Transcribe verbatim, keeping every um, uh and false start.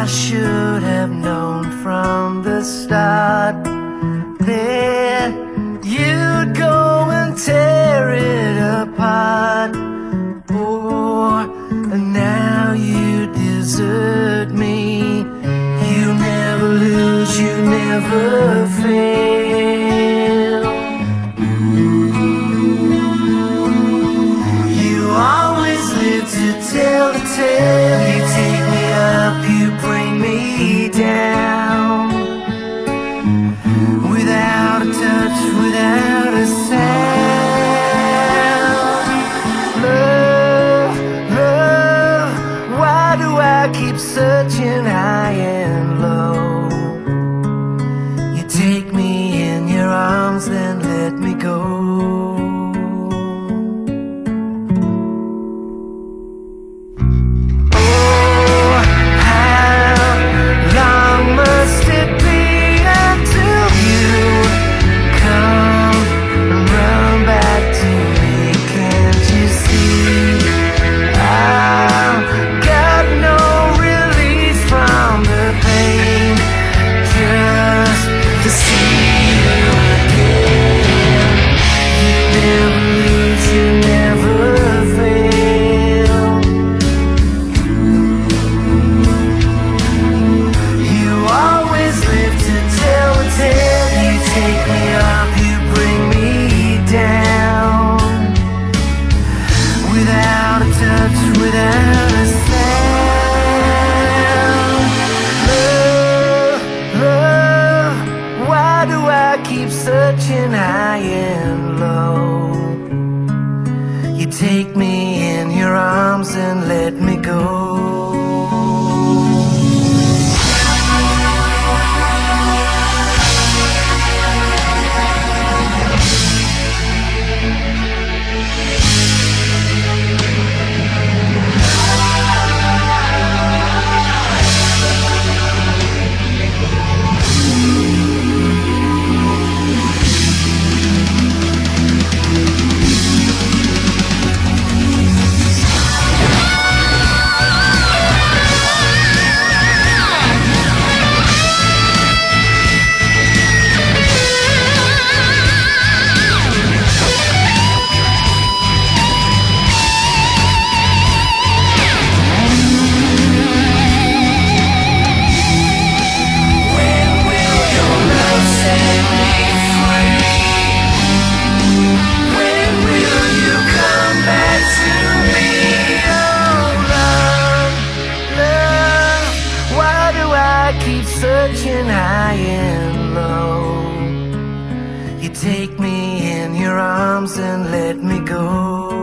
should have known from the start that you'd go and tear it apart. Oh, and now you desert me. You never lose, you never fail. You always live to tell the tale. You take me up, you bring me down. Without a touch, without a sound. Love, love, why do I keep searching high and low? You take me in your arms, then let me go. Without a sound. Love, love, why do I keep searching high and low? You take me in your arms and let me go. Searching high and low. You take me in your arms and let me go.